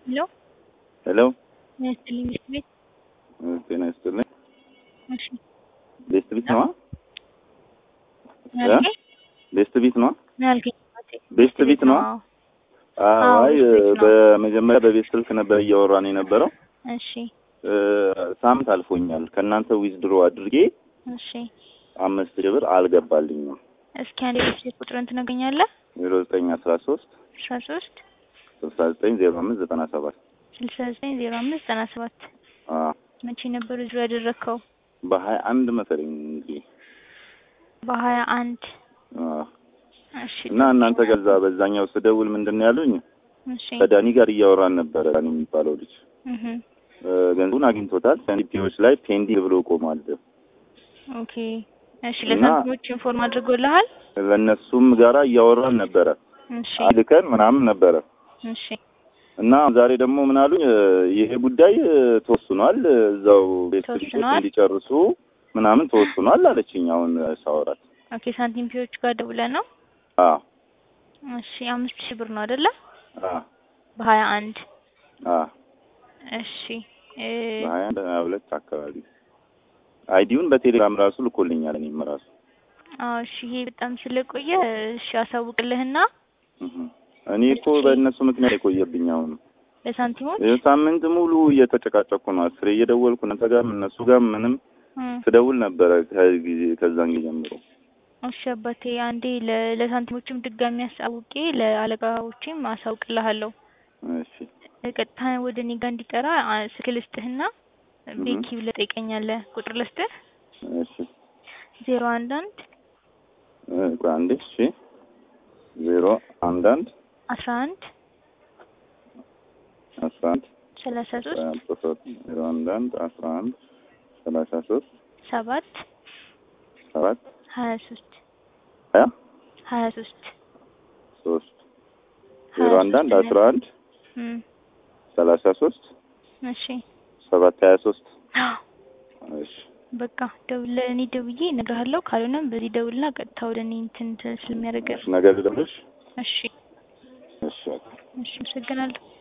ሄሎ ሄሎ ያስጥልኝ ቤት ጤና ይስጥልኝ። እሺ ቤስት ቢት ነው? ያልከኝ ቤስት ቢት ነው? ያልከኝ ቤስት ቢት ነው? አይ በመጀመሪያ በቤት ስልክ ነበር እያወራን የነበረው። እሺ ሳምንት አልፎኛል ከእናንተ ዊዝድሮ አድርጌ። እሺ 5000 ብር አልገባልኝም። እስኪ አንዴ ቁጥሩን ትነግረኛለህ? 0913 13 690597 690597 መቼ ነበር ዙ ያደረከው? በ21 መሰለኝ እንጂ በ21 እሺ። እና እናንተ ገዛ በዛኛው ስደውል ምንድነው ያሉኝ? እሺ ከዳኒ ጋር እያወራን ነበር። ዳኒ የሚባለው ልጅ ገንዘቡን አግኝቶታል። ሰንቲዎች ላይ ፔንዲንግ ብሎ ቆሟል። ኦኬ እሺ። ለሳንቲሞች ኢንፎርም አድርጎልሃል? ለነሱም ጋራ እያወራን ነበር። እሺ አልከን ምናምን ነበር። እሺ እና ዛሬ ደግሞ ምን አሉኝ? ይሄ ጉዳይ ተወስኗል፣ እዛው ቤተሰቦች እንዲጨርሱ ምናምን ተወስኗል አለችኝ። አሁን ሳወራት ኦኬ። ሳንቲም ፒዎች ጋር ደውለህ ነው? እሺ 5000 ብር ነው አይደለ? በ21 እሺ በ22 አካባቢ አይዲውን በቴሌግራም ራሱ ልኮልኛል። እኔም ራሱ እሺ። ይሄ በጣም ስለቆየ እሺ አሳውቅልህና እኔ እኮ በእነሱ ምክንያት የቆየብኝ አሁን ለሳንቲሞች ሳምንት ሙሉ እየተጨቃጨኩ ነው። አስሬ እየደወልኩ እናንተ ጋር እነሱ ጋር ምንም ስደውል ነበረ ከዛን ጊዜ ጀምሮ። እሺ አባቴ አንዴ ለሳንቲሞችም ድጋሚ አሳውቄ ለአለቃዎችም አሳውቅልሃለሁ። እሺ ቀጥታ ወደ እኔ ጋር እንዲጠራ ስልክ ልስጥህና ቤኪ ብለህ ጠይቀኛለህ። ቁጥር ልስጥህ? እሺ 011 አንዴ እሺ 011 11 33 011 11 33 7 23 23 011 11 33 እሺ 7 23 እሺ በቃ እኔ ደውዬ እነግርሃለሁ። ካልሆነም በዚህ ደውልና ቀጥታ ወደ እኔ እንትን ስለሚያደርገው ነገር ልደውልሽ? እሺ እሺ እሺ። አመሰግናለሁ።